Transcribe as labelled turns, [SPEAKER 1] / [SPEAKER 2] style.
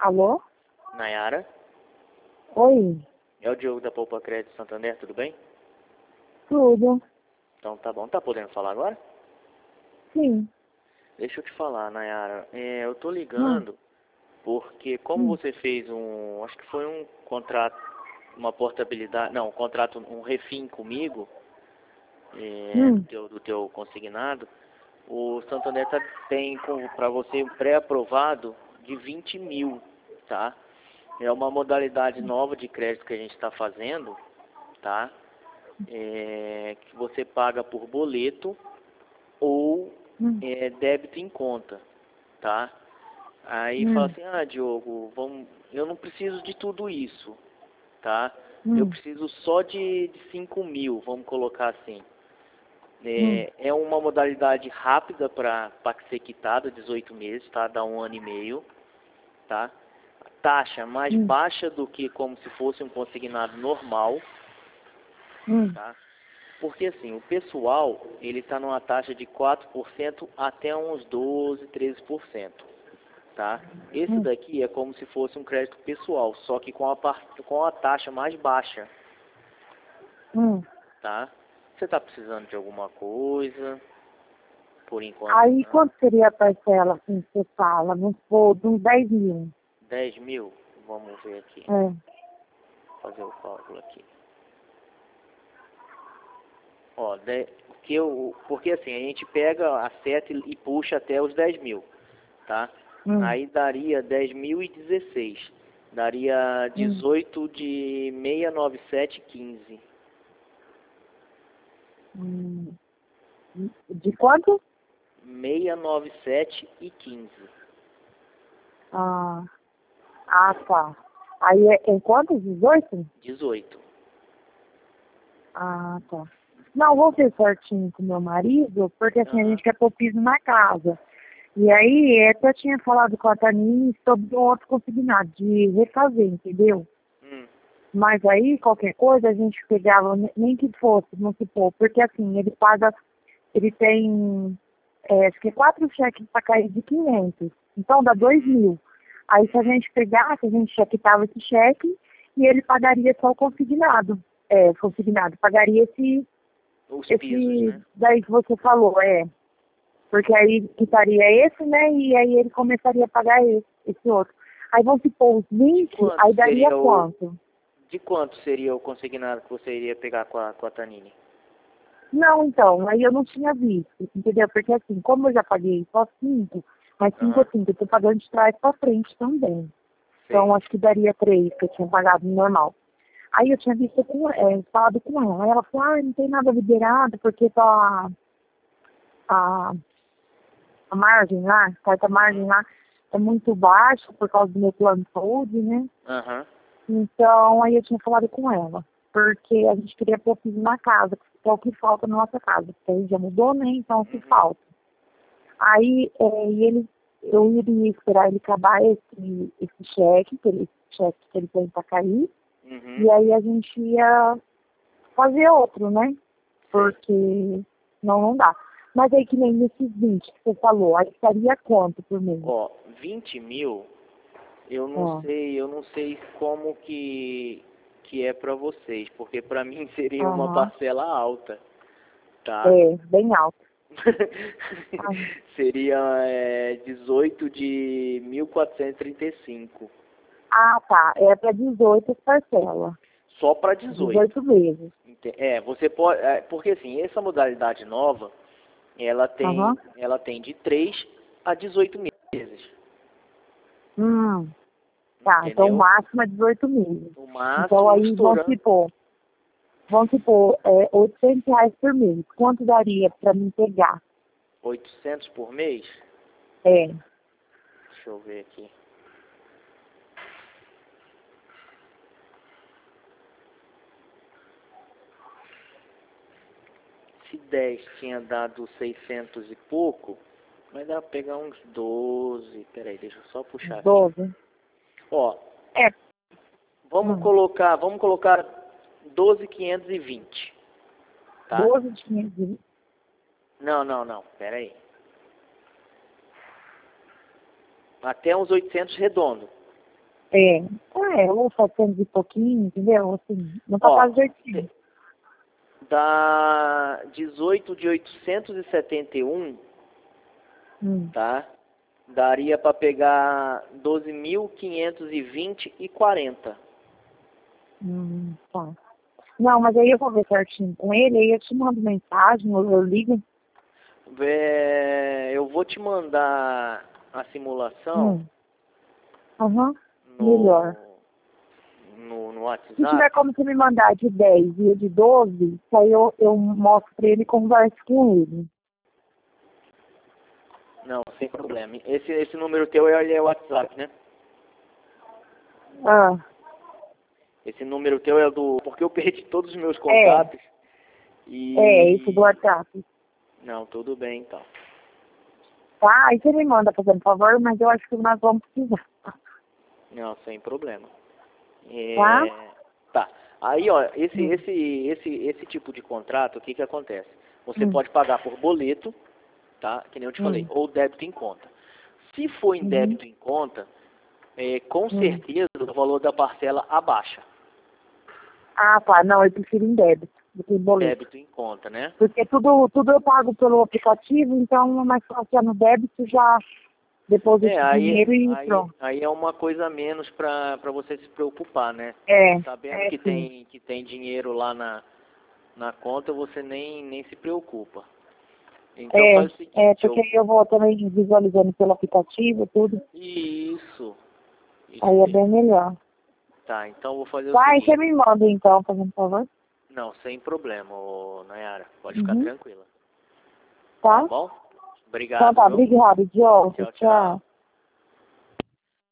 [SPEAKER 1] Alô?
[SPEAKER 2] Nayara,
[SPEAKER 1] Oi,
[SPEAKER 2] é o Diogo da Poupa Crédito Santander, tudo bem?
[SPEAKER 1] tudo?
[SPEAKER 2] Então tá bom, tá podendo falar agora?
[SPEAKER 1] Sim.
[SPEAKER 2] Deixa eu te falar, Nayara, eu tô
[SPEAKER 1] Hum,
[SPEAKER 2] ligando porque como
[SPEAKER 1] hum,
[SPEAKER 2] você fez acho que foi um contrato, uma portabilidade, não, um contrato, um refim comigo,
[SPEAKER 1] hum,
[SPEAKER 2] do teu consignado, o Santander tem para você um pré-aprovado de 20 mil, tá? É uma modalidade nova de crédito que a gente está fazendo, tá? Que você paga por boleto ou
[SPEAKER 1] hum,
[SPEAKER 2] débito em conta, tá? Aí fala
[SPEAKER 1] hum,
[SPEAKER 2] assim, Diogo, eu não preciso de tudo isso, tá? Eu
[SPEAKER 1] hum,
[SPEAKER 2] preciso só de 5 mil, vamos colocar assim.
[SPEAKER 1] hum,
[SPEAKER 2] É uma modalidade rápida para ser quitada, 18 meses, tá? Dá 1 ano e meio, tá? Taxa mais
[SPEAKER 1] hum,
[SPEAKER 2] baixa do que como se fosse um consignado normal,
[SPEAKER 1] hum,
[SPEAKER 2] tá? Porque assim, o pessoal, ele está numa taxa de 4% até uns 12, 13%, tá? Esse
[SPEAKER 1] hum,
[SPEAKER 2] daqui é como se fosse um crédito pessoal, só que com a taxa mais baixa,
[SPEAKER 1] hum.
[SPEAKER 2] tá? Você está precisando de alguma coisa? Por enquanto
[SPEAKER 1] Aí,
[SPEAKER 2] não.
[SPEAKER 1] quanto seria a parcela, assim, que você fala? Vamos supor, de uns 10 mil.
[SPEAKER 2] 10 mil? Vamos ver aqui,
[SPEAKER 1] É.
[SPEAKER 2] fazer o cálculo aqui. Ó, porque assim, a gente pega a seta e puxa até os 10 mil, tá?
[SPEAKER 1] Hum,
[SPEAKER 2] Aí daria 10.016. Daria
[SPEAKER 1] hum.
[SPEAKER 2] 18 de 697,15.
[SPEAKER 1] Hum. De quanto?
[SPEAKER 2] 697,15.
[SPEAKER 1] Ah, tá. Aí é em quanto? 18?
[SPEAKER 2] 18.
[SPEAKER 1] Ah, tá. Não, vou ver certinho com meu marido, porque assim, a
[SPEAKER 2] Aham.
[SPEAKER 1] gente quer pôr piso na casa. E aí, até tinha falado com a Tanine sobre um outro consignado, de refazer, entendeu?
[SPEAKER 2] Hum.
[SPEAKER 1] Mas aí, qualquer coisa, a gente pegava, nem que fosse, vamos supor, porque assim, ele paga, ele tem, acho que 4 cheques para cair de 500, então dá 2
[SPEAKER 2] Uhum.
[SPEAKER 1] mil. Aí se a
[SPEAKER 2] Uhum.
[SPEAKER 1] gente pegasse, a gente chequitava esse cheque e ele pagaria só o consignado. Consignado, pagaria
[SPEAKER 2] Os pisos,
[SPEAKER 1] esse
[SPEAKER 2] né?
[SPEAKER 1] daí que você falou, porque aí quitaria esse, né? E aí ele começaria a pagar esse outro. Aí vão se pôr os
[SPEAKER 2] De
[SPEAKER 1] 20,
[SPEAKER 2] quanto
[SPEAKER 1] aí daria
[SPEAKER 2] seria o
[SPEAKER 1] quanto?
[SPEAKER 2] de quanto seria o consignado que você iria pegar com a Tanini?
[SPEAKER 1] Não, então, aí eu não tinha visto, entendeu? Porque assim, como eu já paguei só 5, mas 5
[SPEAKER 2] Aham.
[SPEAKER 1] assim, que eu tô pagando de trás pra frente também.
[SPEAKER 2] Sei.
[SPEAKER 1] Então acho que daria 3 que eu tinha pagado normal. Aí eu tinha visto falado com ela. Aí ela falou, não tem nada liberado, porque tá a, a margem lá, a carta margem
[SPEAKER 2] Uhum.
[SPEAKER 1] lá é muito baixa por causa do meu plano de saúde, né?
[SPEAKER 2] Aham.
[SPEAKER 1] Então, aí eu tinha falado com ela, porque a gente queria pôr piso na casa, que é o que falta na nossa casa, porque aí já mudou, né? Então, o que
[SPEAKER 2] Uhum.
[SPEAKER 1] falta? Aí, eu iria esperar ele acabar esse cheque, cheque que ele tem para cair,
[SPEAKER 2] Uhum.
[SPEAKER 1] e aí a gente ia fazer outro, né?
[SPEAKER 2] Sei.
[SPEAKER 1] Porque não dá. Mas aí que nem nesses 20 que você falou, aí estaria quanto por mês?
[SPEAKER 2] Ó, 20 mil,
[SPEAKER 1] Ó,
[SPEAKER 2] eu não sei como que é pra vocês, porque pra mim seria uma
[SPEAKER 1] aham,
[SPEAKER 2] parcela alta, tá?
[SPEAKER 1] bem alto. Ah,
[SPEAKER 2] Seria 18 de 1.435.
[SPEAKER 1] tá. É para 18 parcelas.
[SPEAKER 2] Só para 18.
[SPEAKER 1] 18 vezes.
[SPEAKER 2] Você pode, porque assim, essa modalidade nova,
[SPEAKER 1] Aham.
[SPEAKER 2] ela tem de 3 a 18 meses,
[SPEAKER 1] Hum, tá. Então o
[SPEAKER 2] entendeu?
[SPEAKER 1] máximo é 18 meses.
[SPEAKER 2] No
[SPEAKER 1] Então
[SPEAKER 2] máximo,
[SPEAKER 1] aí
[SPEAKER 2] estourando
[SPEAKER 1] vamos supor, R$ 800 por mês. Quanto daria para mim pegar?
[SPEAKER 2] 800 por mês.
[SPEAKER 1] É,
[SPEAKER 2] Deixa eu ver aqui. Se 10 tinha dado 600 e pouco, vai dar pra pegar uns 12. Peraí, deixa eu só puxar aqui.
[SPEAKER 1] 12.
[SPEAKER 2] Ó,
[SPEAKER 1] É,
[SPEAKER 2] vamos colocar 12.520, tá?
[SPEAKER 1] 12 de 500.
[SPEAKER 2] Não, peraí. Até uns 800 redondo,
[SPEAKER 1] ou 700 e pouquinho, entendeu? Assim, não tá
[SPEAKER 2] Ó,
[SPEAKER 1] quase certinho.
[SPEAKER 2] dá 18 de 871, tá? Daria para pegar 12.520,40.
[SPEAKER 1] Tá. Não, mas aí eu vou ver certinho com ele, aí eu te mando mensagem, ou eu ligo.
[SPEAKER 2] Eu vou te mandar a simulação
[SPEAKER 1] Aham,
[SPEAKER 2] no,
[SPEAKER 1] melhor.
[SPEAKER 2] no
[SPEAKER 1] Se
[SPEAKER 2] WhatsApp.
[SPEAKER 1] tiver como você me mandar de 10 e de 12, aí eu mostro pra ele e converso com ele.
[SPEAKER 2] Não, sem problema. Esse número teu é o WhatsApp, né?
[SPEAKER 1] Ah,
[SPEAKER 2] Esse número teu é do... Porque eu perdi todos os meus contatos.
[SPEAKER 1] esse do
[SPEAKER 2] E...
[SPEAKER 1] WhatsApp.
[SPEAKER 2] Não, tudo bem então.
[SPEAKER 1] Tá, aí você me manda, fazendo favor, mas eu acho que nós vamos precisar.
[SPEAKER 2] Não, sem problema.
[SPEAKER 1] Tá?
[SPEAKER 2] Tá. Aí, ó, esse tipo de contrato, o que que acontece? Você pode pagar por boleto, tá? Que nem eu te falei, ou débito em conta. Se for em débito em conta, com certeza o valor da parcela abaixa.
[SPEAKER 1] Ah, tá. Não, eu prefiro em débito do que em boleto.
[SPEAKER 2] Débito em conta, né?
[SPEAKER 1] Porque tudo eu pago pelo aplicativo, então é mais fácil no débito, já deposito dinheiro e pronto.
[SPEAKER 2] Aí é uma coisa a menos para você se preocupar, né? Sabendo que
[SPEAKER 1] Sim.
[SPEAKER 2] tem dinheiro lá na conta, você nem se preocupa. Então faz o seguinte,
[SPEAKER 1] Porque eu vou também visualizando pelo aplicativo, tudo.
[SPEAKER 2] Isso
[SPEAKER 1] Aí é
[SPEAKER 2] mesmo.
[SPEAKER 1] bem melhor.
[SPEAKER 2] Tá, então eu vou fazer o
[SPEAKER 1] Vai,
[SPEAKER 2] seguinte.
[SPEAKER 1] você me manda então, fazendo favor.
[SPEAKER 2] Não, sem problema, Nayara. Pode ficar tranquila. Tá
[SPEAKER 1] Tá?
[SPEAKER 2] bom?
[SPEAKER 1] Então
[SPEAKER 2] Obrigado,
[SPEAKER 1] tá,
[SPEAKER 2] viu?
[SPEAKER 1] obrigado, Diogo.
[SPEAKER 2] Tchau, tchau.
[SPEAKER 1] Tchau.